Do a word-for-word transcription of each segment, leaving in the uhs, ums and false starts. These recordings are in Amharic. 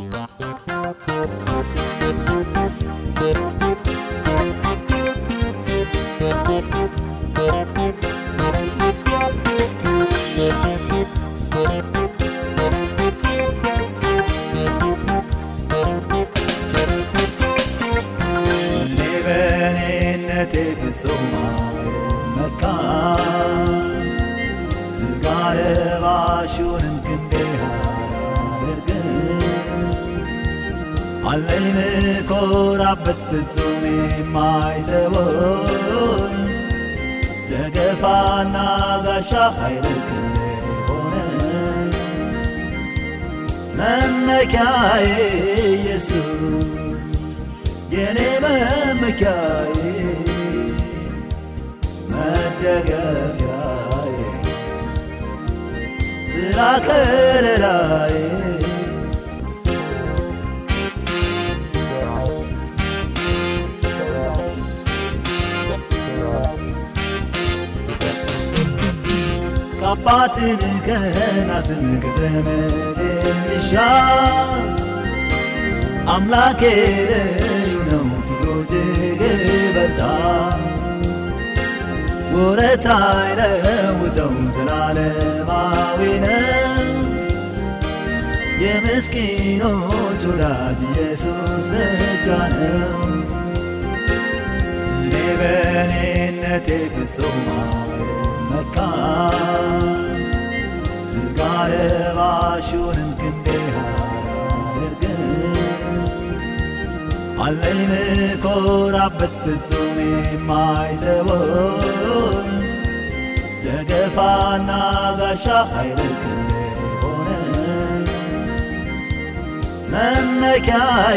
علينا كورابت بزومي مايتبوي دقفانا غشا حيرك الليبونا ممكاي يسوس يني ممكاي مدقف ياي تراك للاي አባትን ከናትን ከዘመድ ንሻል አምላኬ ነው ፍቅሩ ጀበታ ወረታይ ነው ተው ዘላለማዊ ነው የምስኪኖች ወዳጅ ኢየሱስ ብቻ ነው እኔ በእኔነቴ ፍጹም مكان زغاره باشورن كندها يرجن علينا كورابت بزومي مايتبوي دغفانا غشا حيركن هونه ممكاي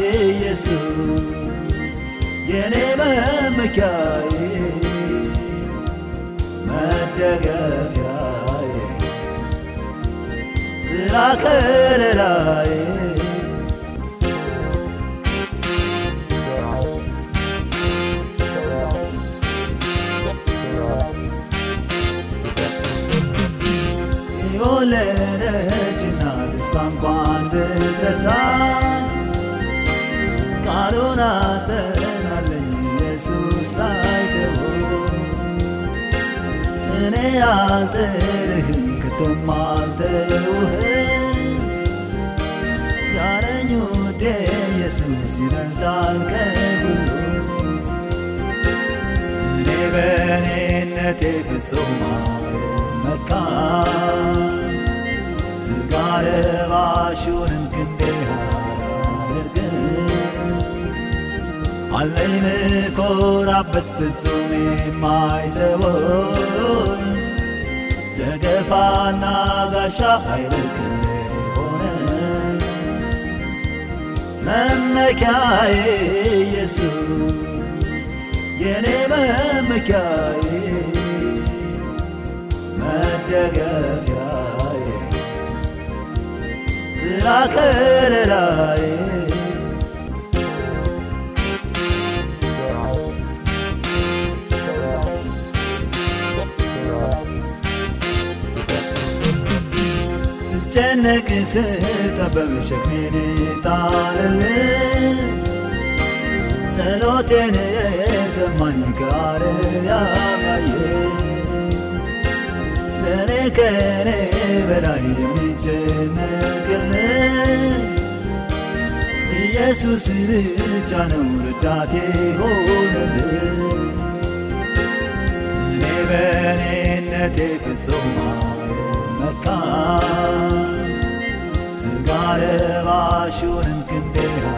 يسوس يني ممكاي مدقف ياي تراك للاي يولدجنا تسانقان تدرسا قالونا سنالني يسوس لايتو እኔ አልጥልህም ከቶም አልተውህም ያለኝ ውዴ ኢየሱስ ይበልጣል ከሁሉ እኔ በእኔነቴ ፍጹም መካን ሥጋ ለባሹንም ክንዴ አላደርግም علينا كورابت بزومي مايتبوي دقفانا غشا حيرك الليبونا ممكاي يسوس يني ممكاي مدقف ياي تراك للاي ጀነክ ስተበብ ሸክሜን ጣልልኝ ጸሎቴን የሰማኝ ከአርያም ያየ ለእኔ ከእኔ በላይ የሚጨነቅልኝ ኢየሱስ ብቻ ነው ረዳቴ ሆነልኝ እኔ በእኔነቴ ፍጹም مكان زغاره باشورن كندها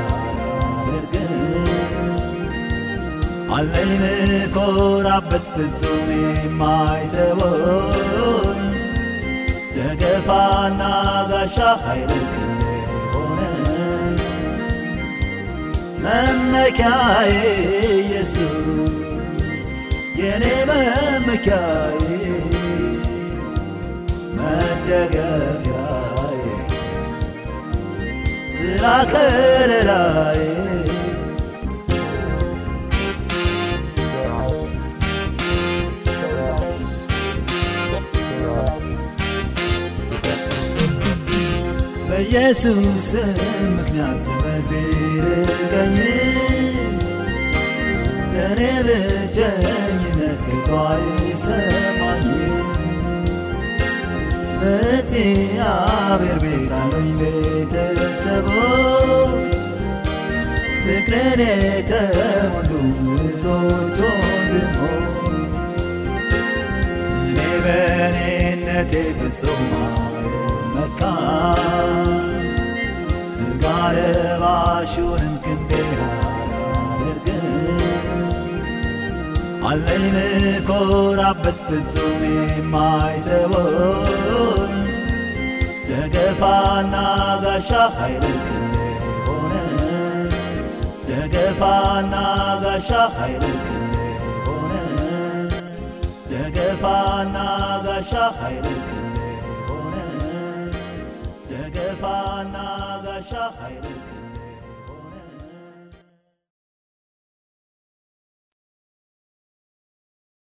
يرجن علينا كورابت بزومي مايتبوي دقفانا غشا حيركن هونه ممكاي يسوس يني ممكاي مدقف ياي تراك للاي በኢየሱስ ምክንያት ዘመድ ቢርቀኝ የኔ ብቸኝነት ከቶ አይሰማኝ በእግዚአብሔር ቤት አሉኝ ቤተሰቦች ፍቅርን የተሞሉ እህቶች ወንድሞች እኔ በእኔነቴ ፍጹም አልመካም ሥጋ ለባሹንም ክንዴ አላደርግም አለኝ ምኮራበት ፍጹም የማይተወኝ ደገፋና ጋሻ ኃይል ክንዴ ሆነ ደገፋና ጋሻ ኃይል ክንዴ ሆነ ደገፋና ጋሻ ኃይል ክንዴ ሆነ ደገፋና ጋሻ ኃይል